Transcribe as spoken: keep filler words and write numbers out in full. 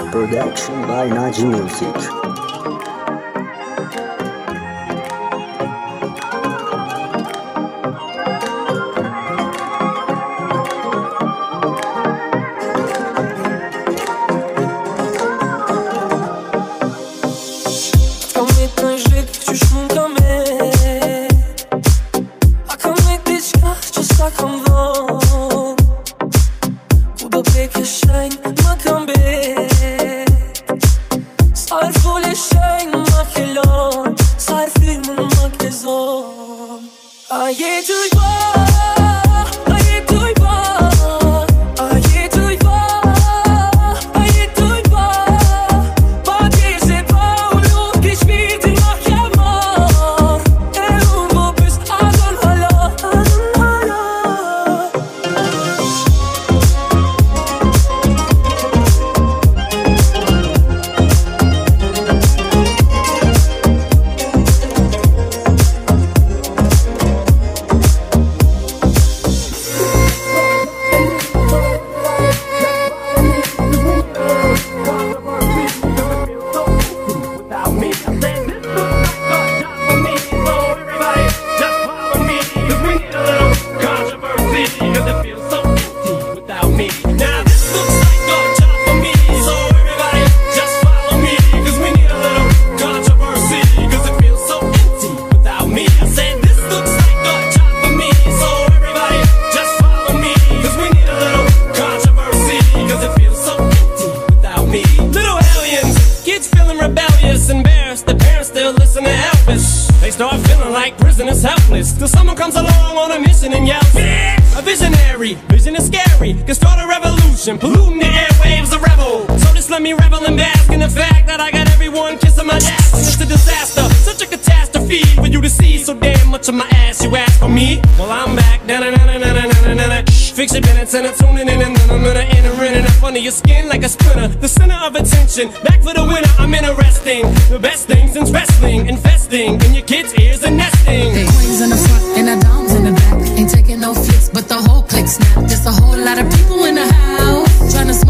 Production by Naji Music. Till someone comes along on a mission and yells, bitch! A visionary, vision is scary, can start a revolution, polluting the airwaves, a rebel. So just let me revel and bask in the fact that I got everyone kissing my ass. And it's a disaster, such a catastrophe for you to see so damn much of my ass. You ask for me? Well, I'm back. Na na na na na na na na. Fix your minutes and I'm tuning in and then I'm gonna enter in and up under your skin like a splinter. The center of attention, back for the winner. I'm interesting. The best things in wrestling, investing in your kids' ears and nesting. The queens in the front and the doms in the back. Ain't taking no flicks, but the whole click snap. There's a whole lot of people in the house trying to